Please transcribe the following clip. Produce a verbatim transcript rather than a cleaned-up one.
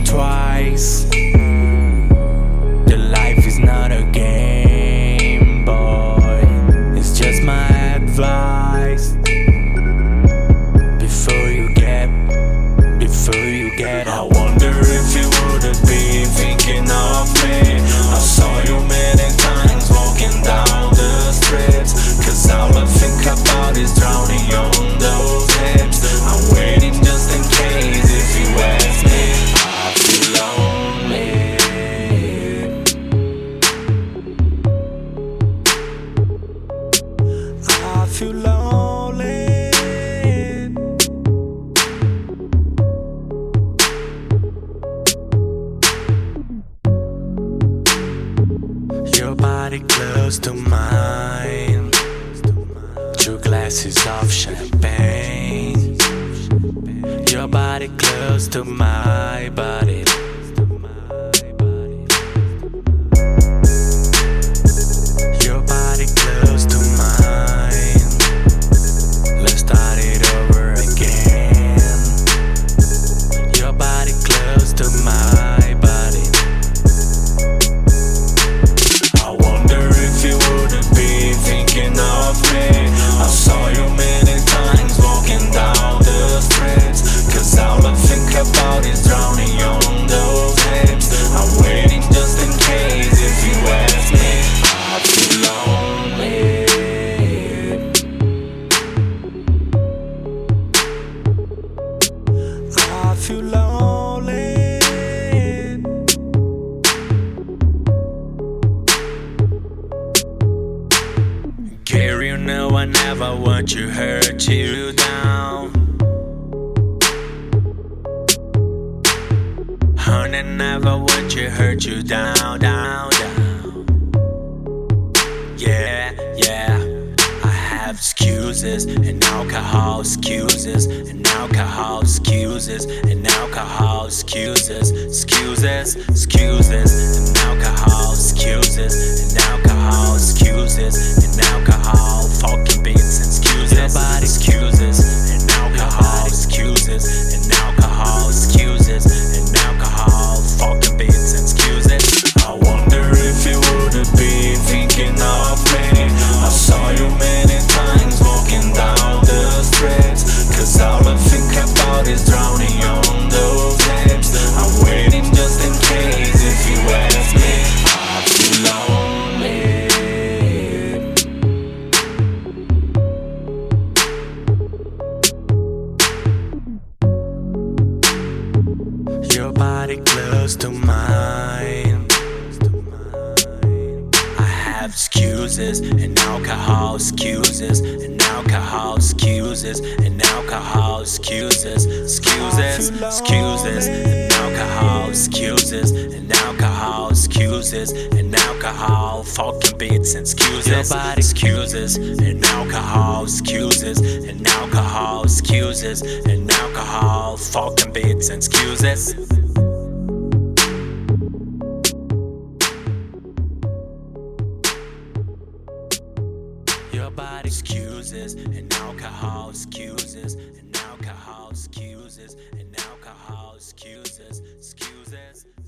twice. The life is not a game, boy. It's just my advice. Before you get, before you get I wonder if you wouldn't be thinking of me. I saw you many times walking down the streets, cause all I think about is drowning on those hips. I'm waiting just in case if you ask me. I feel lonely. I feel lonely. Your body close to mine, two glasses of champagne. Your body close to my body. Your body close to mine. Let's start it over again. Your body close to my body. I wonder if you wouldn't be thinking of me. I saw you many times walking down the streets, cause all I think about is drowning on those hips. I'm waiting just in case if you ask me. I feel lonely. I feel lonely. Girl, you know I never want to hurt you down. Honey, never want to hurt you down, down, down. Yeah, yeah. I have excuses and alcohol excuses and alcohol excuses and alcohol excuses, excuses, excuses and alcohol excuses and alcohol excuses and alcohol fucking beats and excuses, excuses and alcohol excuses and alcohol excuses and alcohol fucking beats and excuses. I wonder if you wouldn't be thinking of me. I saw you many times walking down the streets, cause all I think about is drowning on those hips. I'm waiting just in case if you ask me. I feel lonely. Your body close to mine. I have excuses and alcohol excuses and alcohol excuses and alcohol excuses, excuses, excuses and alcohol excuses and alcohol excuses and alcohol fucking beats and excuses. Your body excuses and alcohol excuses and alcohol excuses and alcohol fucking beats and excuses. Your body excuses and alcohol excuses and alcohol excuses and alcohol excuses, excuses.